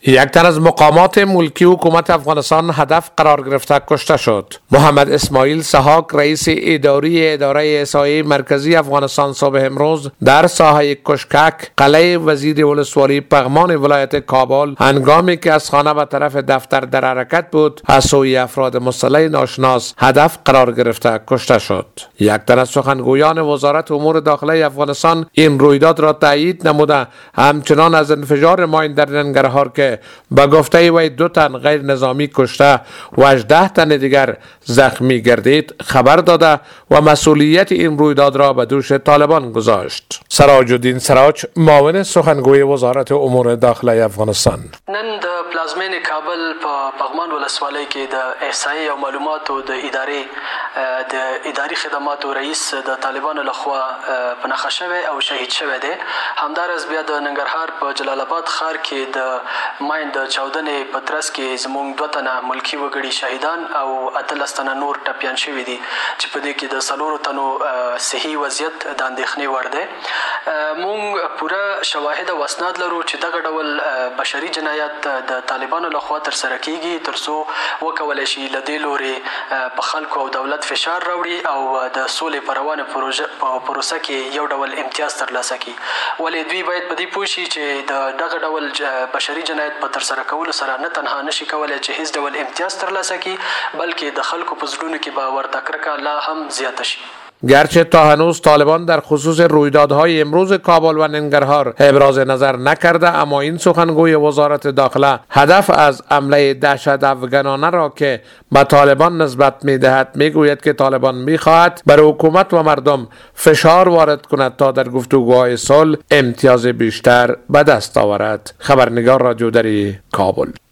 یک تن از مقامات ملکی حکومت افغانستان هدف قرار گرفته کشته شد. محمد اسماعیل سحاق رئیس اداره احصایه مرکزی افغانستان صبح امروز در ساحه کشکک قلعه وزیر ولسوالی پغمان ولایت کابل هنگامی که از خانه به طرف دفتر در حرکت بود از سوی افراد مسلح ناشناس هدف قرار گرفته کشته شد. یک تن از سخنگویان وزارت امور داخلی افغانستان این رویداد را تایید نموده همچنان از انفجار ماین در ننگرهار که با گفته وی 2 تن غیر نظامی کشته و 18 تن دیگر زخمی گردید خبر داده و مسئولیت این رویداد را به دوش طالبان گذاشت. سراج الدین سراج، معاون سخنگوی وزارت امور داخلی افغانستان: نن د پلازمین کابل په پغمان ولسوالۍ کې د احصایې او معلوماتو د اداري خدماتو رئیس د طالبانو لخوا په نښه شوی او شهید شوی دی. همدارس بیا د ننګرهار په جلال آباد ښار کې د ماین د چاودنې په ترڅ کې زموږ 2 تنه ملکي وګړي شهیدان او 18 تنه نور ټپیان شوي دي چې په دې کې د 4 تنو صحي وضعیت د اندېښنې وړ دی. مونږ پوره شواهد او اسناد لرو چې دغه ډول بشري جنایت د طالبانو لخوا ترسره کیږي ترڅو وکولی شي له دې لورې په خلکو او دولت فشار راوړي او د سولې په روانه پروسه کې یو ډول امتیاز ترلاسه کړي. ولې دوی باید په دې پوه شي چې دغه ډول بشري جنایت په ترسره کولو سره نه تنها نشي کولی چې هیڅ ډول امتیاز ترلاسه کړي بلکې د خلکو په زړونو کې به ورته کرکه لا هم زیاته شي. گرچه تا هنوز طالبان در خصوص رویدادهای امروز کابل و ننگرهار ابراز نظر نکرده، اما این سخنگوی وزارت داخله هدف از حمله دهشت افغانانه را که به طالبان نسبت می‌دهد میگوید که طالبان می‌خواهد بر حکومت و مردم فشار وارد کند تا در گفتگوهای صلح امتیاز بیشتر به دست آورد. خبرنگار رادیو دری کابل.